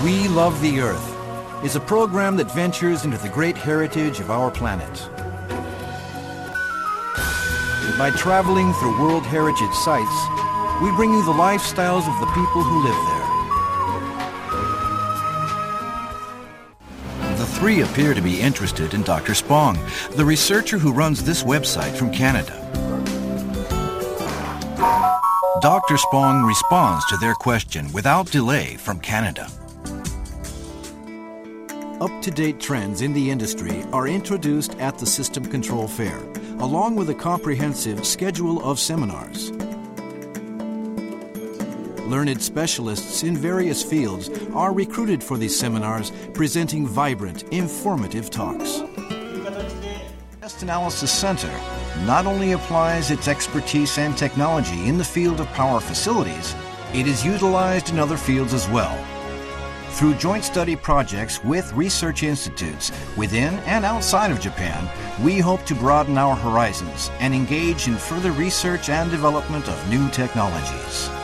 We Love the Earth is a program that ventures into the great heritage of our planet. By traveling through World Heritage sites, we bring you the lifestyles of the people who live there. The three appear to be interested in Dr. Spong, the researcher who runs this website from Canada. Dr. Spong responds to their question without delay from Canada. Up-to-date trends in the industry are introduced at the System Control Fair, along with a comprehensive schedule of seminars. Learned specialists in various fields are recruited for these seminars, presenting vibrant, informative talks. Test Analysis Center not only applies its expertise and technology in the field of power facilities, it is utilized in other fields as well. Through joint study projects with research institutes within and outside of Japan, we hope to broaden our horizons and engage in further research and development of new technologies.